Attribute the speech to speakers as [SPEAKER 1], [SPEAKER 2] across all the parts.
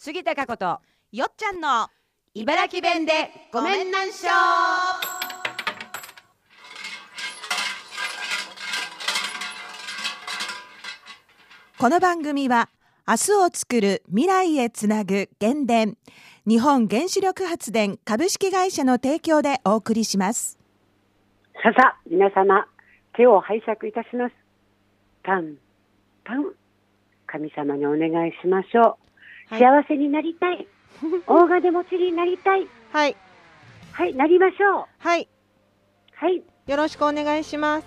[SPEAKER 1] 杉田佳子と
[SPEAKER 2] よっちゃんの
[SPEAKER 1] 茨城弁でごめんなんしょ
[SPEAKER 2] この番組は明日を作る未来へつなぐ原電日本原子力発電株式会社の提供でお送りします。
[SPEAKER 3] さあ皆様手を拝借いたします。パンパン神様にお願いしましょう、はい、幸せになりたい大金持ちになりたい
[SPEAKER 2] はい
[SPEAKER 3] はい、なりましょう。
[SPEAKER 2] はい
[SPEAKER 3] はい、
[SPEAKER 2] よろしくお願いします。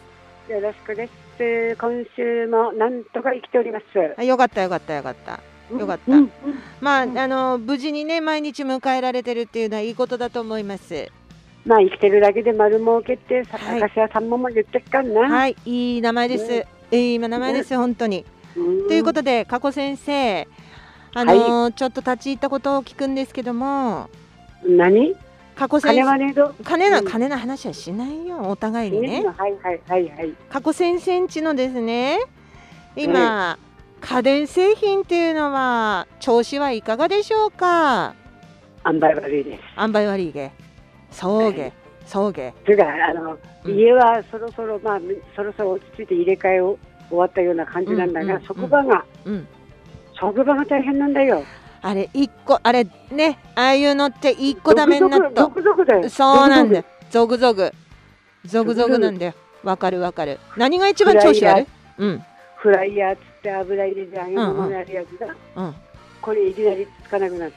[SPEAKER 3] よろしくです。今週もなんとか生きております。
[SPEAKER 2] よかったよかったよかったよかった、まあ無事にね毎日迎えられてるっていうのはいいことだと思います。
[SPEAKER 3] まあ生きてるだけで丸儲けって昔はさんまも言ってっかんな。
[SPEAKER 2] はい、いい名前です、いい名前です、本当に、ということで佳子先生ちょっと立ち入ったことを聞くんですけども。
[SPEAKER 3] 何？
[SPEAKER 2] 佳子先生、金の話はしないよ、お互いにね。佳子先生んちのですね、今、家電製品っていうのは調子はいかがでしょうか？
[SPEAKER 3] 塩梅悪いです。
[SPEAKER 2] 塩梅悪いげ。そうげ。と
[SPEAKER 3] いうか家はそろそろそろそろ落ち着いて入れ替えを終わったような感じなんだが、職場が大変なんだよ。あれ
[SPEAKER 2] ね、ああいうのって一個ダメになっとそうなんだよ、ゾグゾグなんだよ。わかる何が一番調子悪い？
[SPEAKER 3] フライヤーつって油入れて揚げ物になるやつだ、これいきなりつかなくなった、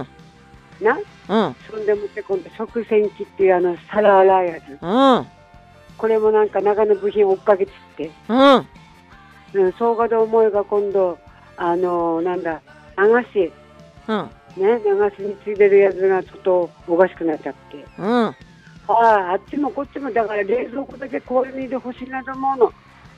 [SPEAKER 3] そんでもって今度食洗機っていう皿洗うやつ、これもなんか中の部品追っかけつって、そうかと思えば今度なんだ流しについてるやつがちょっとおかしくなっちゃって、あっちもこっちもだから冷蔵庫だけ氷にで欲しいなと思うの。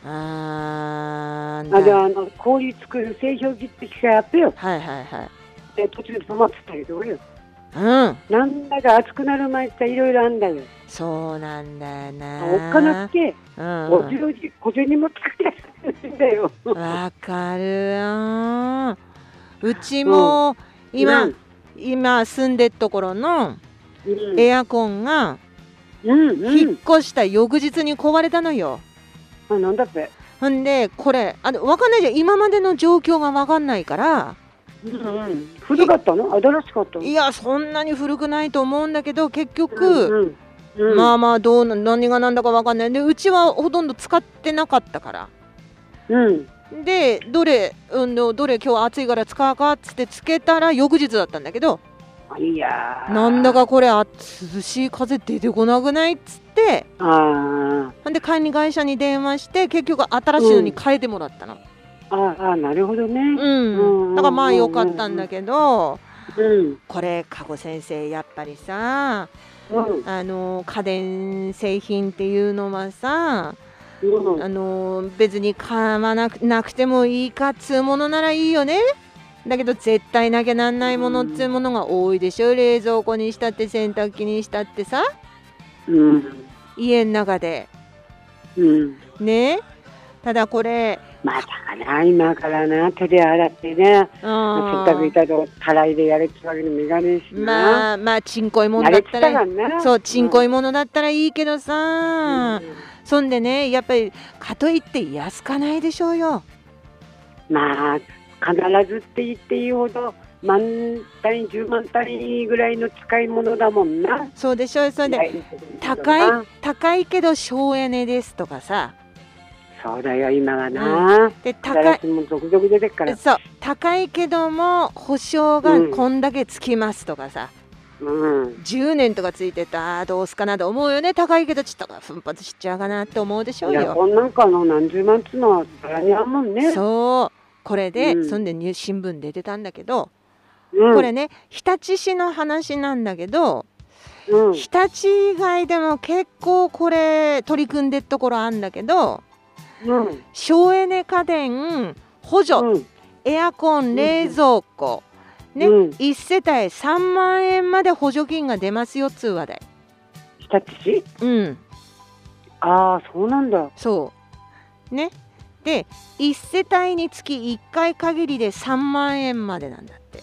[SPEAKER 3] 氷作る製氷機って機械あってよ。で途中で止まってたけどよ、なんだか熱くなる前っていろいろあんだよ。
[SPEAKER 2] そうなんだよな。
[SPEAKER 3] おっかなくて小銭も使ってるんだよ。
[SPEAKER 2] わかるよ。うちも今住んでるところのエアコンが引っ越した翌日に壊れたのよ。
[SPEAKER 3] なんだって。
[SPEAKER 2] ほんでこれ分かんないじゃん、今までの状況が分かんないから。
[SPEAKER 3] 古かったの？新しかったの？
[SPEAKER 2] いやそんなに古くないと思うんだけど結局、何が何だか分かんないで、うちはほとんど使ってなかったから、でどれ今日暑いから使うかっつってつけたら翌日だったんだけど、なんだかこれ涼しい風出てこなくないっつって、ほんで管理会社に電話して結局新しいのに変えてもらったの。
[SPEAKER 3] なるほどね。
[SPEAKER 2] だからまあ良かったんだけど、これ佳子先生やっぱりさ、家電製品っていうのはさ、別に買わなくてもいいかっつうものならいいよね。だけど絶対なきゃなんないものっつうものが多いでしょ。冷蔵庫にしたって洗濯機にしたってさ、家の中で、ね。ただこれ
[SPEAKER 3] また今からな手で洗ってね、洗濯板とたらいでやれってわけにもいかねえしな。
[SPEAKER 2] まあちんこいものだったらちんこいものだったらいいけどさ、そんでねやっぱりかといって安かないでしょうよ。
[SPEAKER 3] まあ必ずって言っていいほど万単位10万単位ぐらいの使い物だもんな。
[SPEAKER 2] そうでしょう。それで高いけど省エネですとかさ。
[SPEAKER 3] そうだよ今はな、で高いも続々出てっから。
[SPEAKER 2] そう高いけども保証がこんだけつきますとかさ、10年とかついてたどうすかなと思うよね。高いけどちょっと奮発しちゃうかなって思うでしょうよ。
[SPEAKER 3] いやこんなんか何十万っつうのはざらにあんもんね。
[SPEAKER 2] そうこれで、そんで新聞出てたんだけど、これね日立市の話なんだけど、日立以外でも結構これ取り組んでるところあるんだけど、省エネ家電補助、エアコン冷蔵庫、1世帯3万円まで補助金が出ますよ通話で。
[SPEAKER 3] 日立市？そうなんだ。
[SPEAKER 2] そうね。で1世帯につき1回限りで3万円までなんだって。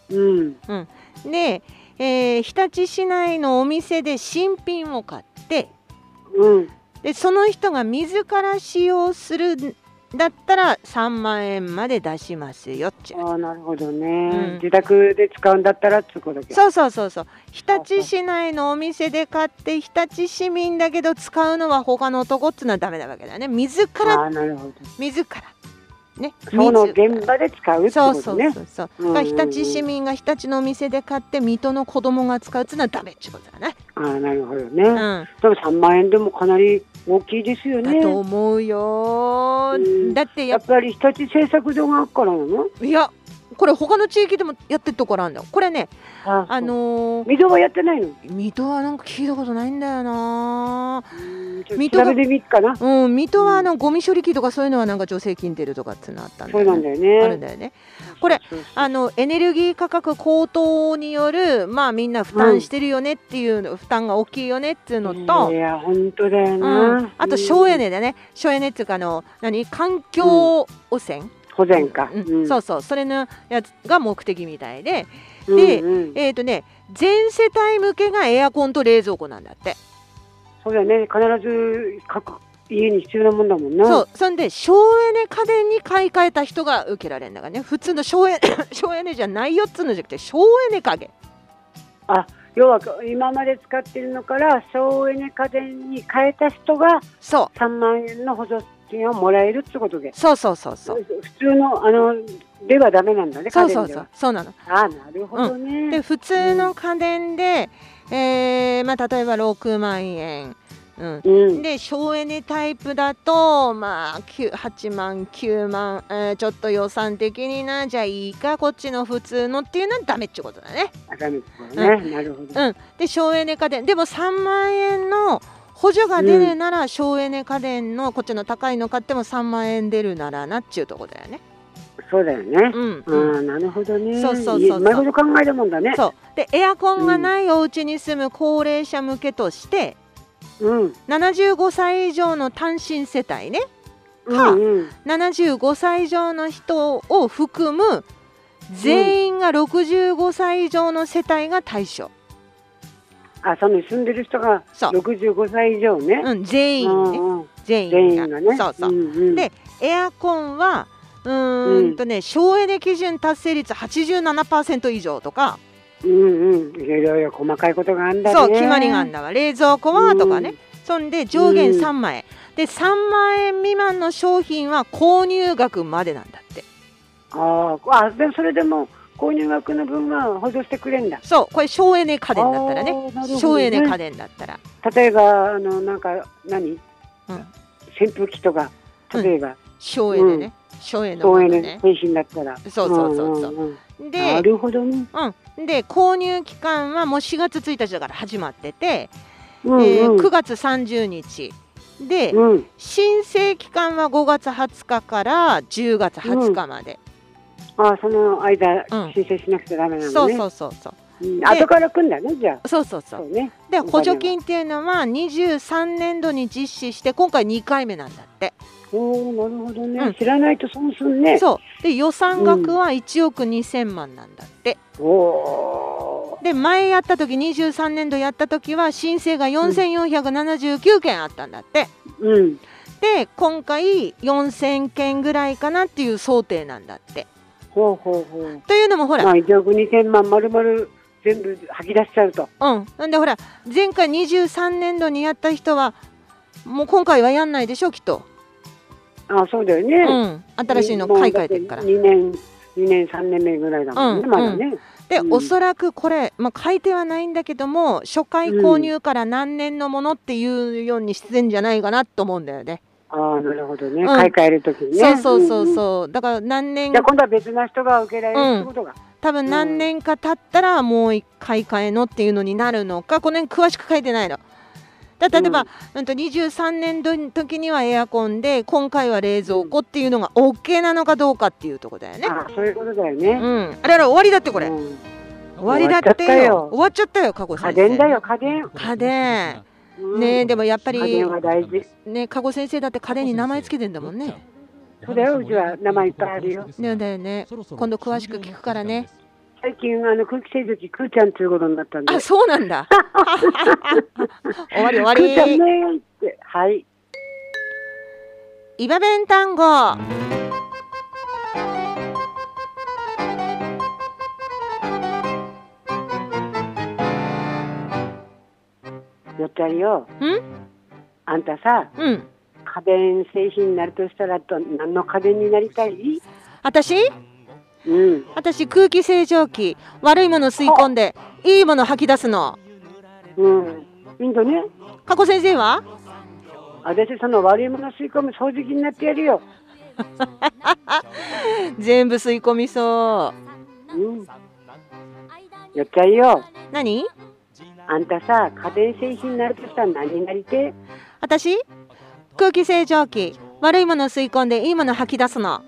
[SPEAKER 2] で、日立市内のお店で新品を買って、でその人が自ら使用するだったら3万円まで出しますよっちゅう。
[SPEAKER 3] なるほどね、自宅で使うんだったらつくだけ。
[SPEAKER 2] そう日立市内のお店で買って日立市民だけど使うのは他の男っつうのはダメなわけだね。自らね、
[SPEAKER 3] その現場で使うってことね。
[SPEAKER 2] 日立市民が日立のお店で買って水戸の子供が使うっていうのはダメってことだね。
[SPEAKER 3] なるほどね、でも3万円でもかなり大きいですよね。
[SPEAKER 2] だと思うよ、だって
[SPEAKER 3] やっぱり日立製作所があるからなの。
[SPEAKER 2] いやこれ他の地域でもやってるところあるんだよこれね。
[SPEAKER 3] 水戸はやってないの。
[SPEAKER 2] 水戸はなんか聞いたことないんだよな。
[SPEAKER 3] 水戸は
[SPEAKER 2] 水戸はゴミ処理機とかそういうのはなんか助成金出るとかってのあったんだよね。
[SPEAKER 3] そうなんだよね。
[SPEAKER 2] あるんだよね。これエネルギー価格高騰によるみんな負担してるよねっていう、負担が大きいよねっていうのと、
[SPEAKER 3] いや本当だよな、
[SPEAKER 2] あと省エネだね。省エネっていうか環境汚染、
[SPEAKER 3] 保全か、
[SPEAKER 2] それのやつが目的みたいで、全世帯向けがエアコンと冷蔵庫なんだって。
[SPEAKER 3] そうだよね、必ず各家に必要なもんだもんな。
[SPEAKER 2] そんで省エネ家電に買い替えた人が受けられるんだからね。普通の省エネじゃないよっつうのじゃなくて省エネ家電。
[SPEAKER 3] 要は今まで使ってるのから省エネ家電に変えた人が3万円の補助金をもらえるってことで。
[SPEAKER 2] そう
[SPEAKER 3] 普通のではダメなんだね。
[SPEAKER 2] そうなの。
[SPEAKER 3] なるほどね。
[SPEAKER 2] で普通の家電で、例えば6万円、で省エネタイプだと8万9万、ちょっと予算的にじゃあいいかこっちの普通のっていうのはダメってことだね。
[SPEAKER 3] ダメってことね。なるほど。
[SPEAKER 2] で省エネ家電でも3万円の補助が出るなら、省エネ家電のこっちの高いの買っても3万円出るならなっちゅうとこだよね。
[SPEAKER 3] そうだよね。なるほどね。今ほど考えるもんだね。
[SPEAKER 2] でエアコンがないお家に住む高齢者向けとして、75歳以上の単身世帯ねか、75歳以上の人を含む全員が65歳以上の世帯が対象。
[SPEAKER 3] その住んでる人が65歳以上ね。
[SPEAKER 2] 全員ね。全員がね。でエアコンは省エネ基準達成率 87% 以上とか、
[SPEAKER 3] いろいろ細かいことがあるんだね。
[SPEAKER 2] 決まりがあるんだわ。冷蔵庫はとかね。そんで上限3万円で3万円未満の商品は購入額までなんだって。
[SPEAKER 3] でそれでも購入額の分は補助してくれんだ。
[SPEAKER 2] これ省エネ家電だったらね。省エネ家電だったら
[SPEAKER 3] 例えば扇風機とか例えば
[SPEAKER 2] 省エネね。省エネ
[SPEAKER 3] 製品だったら。
[SPEAKER 2] で
[SPEAKER 3] なるほどね。
[SPEAKER 2] で購入期間はもう4月1日だから始まってて、9月30日で、申請期間は5月20日から10月20日まで。
[SPEAKER 3] その間申請しなくちゃダメなのね。後から来んだねじゃあ。で補助金っていうのは23年度に実施して今回2回目なんだって。なるほどね。知らないと損すんね。
[SPEAKER 2] で予算額は1億2000万なんだって。で前やった時23年度やった時は申請が4479件あったんだって。で今回4000件ぐらいかなっていう想定なんだって。というのもほら
[SPEAKER 3] 1億2000万丸々全部吐き出しちゃうと。
[SPEAKER 2] なんでほら前回23年度にやった人はもう今回はやんないでしょきっと。
[SPEAKER 3] そうだよね。
[SPEAKER 2] 新しいの買い替えてるから。
[SPEAKER 3] 2年3年目ぐらいだもんね、まだね。
[SPEAKER 2] でおそらくこれ、書いてはないんだけども初回購入から何年のものっていうようにしてんじゃないかなと思うんだよね。
[SPEAKER 3] なるほどね。買い替えるときにね。
[SPEAKER 2] だから何年
[SPEAKER 3] じゃあ今度は別な人が受けられるってことが。
[SPEAKER 2] 多分何年か経ったらもう一回買い替えのっていうのになるのか、この辺詳しく書いてないの。例えば、23年度の時にはエアコンで今回は冷蔵庫っていうのが OK なのかどうかっていうところだよね。
[SPEAKER 3] そういうことだよね。
[SPEAKER 2] あれ終わりだってこれ。終わりだってよ。終わっちゃったよ加護先生。
[SPEAKER 3] 家電だよ家電。
[SPEAKER 2] 家電。ねでもやっぱり
[SPEAKER 3] 家電は大事。
[SPEAKER 2] 加護先生だって家電に名前つけてんだもんね。
[SPEAKER 3] そうだよ、うちは名前いっぱいあるよ。
[SPEAKER 2] だよね。今度詳しく聞くからね。
[SPEAKER 3] 最近空気清浄機くーちゃんということになったんで。
[SPEAKER 2] あ、そうなんだ。終わり終わり。
[SPEAKER 3] くーちゃんねって。はい。
[SPEAKER 2] 岩弁単語。
[SPEAKER 3] よっちゃんよ。あんたさ、家電製品になるとしたら何の家電になりたい？
[SPEAKER 2] 私空気清浄機。悪いもの吸い込んでいいもの吐き出すの。
[SPEAKER 3] いいんだね。
[SPEAKER 2] 加古先生は？
[SPEAKER 3] 私その悪いもの吸い込む掃除機になってやるよ。
[SPEAKER 2] 全部吸い込みそう。
[SPEAKER 3] よっちゃんよ。
[SPEAKER 2] 何？
[SPEAKER 3] あんたさ、家電製品になるとしたら何になりて？
[SPEAKER 2] 私空気清浄機。悪いもの吸い込んでいいもの吐き出すの。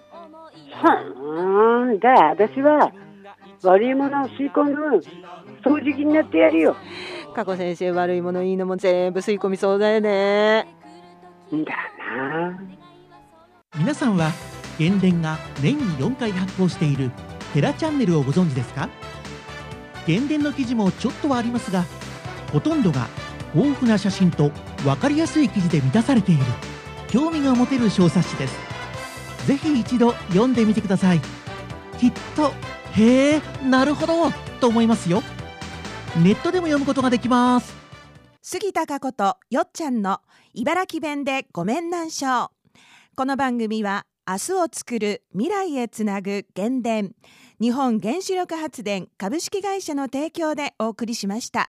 [SPEAKER 3] じゃあ私は悪いものを吸い込む掃除機になってやるよ。
[SPEAKER 2] 加古先生、悪いものいいのも全部吸い込みそうだよね。
[SPEAKER 3] だな。
[SPEAKER 4] 皆さんは原電が年に4回発行しているテラチャンネルをご存知ですか？原電の記事もちょっとはありますが、ほとんどが豊富な写真と分かりやすい記事で満たされている興味が持てる小冊子です。ぜひ一度読んでみてください。きっとへえ、なるほどと思いますよ。ネットでも読むことができます。
[SPEAKER 1] 杉田佳子とよっちゃんの茨城弁でごめんなんしょう。この番組は明日をつくる未来へつなぐ原電、日本原子力発電株式会社の提供でお送りしました。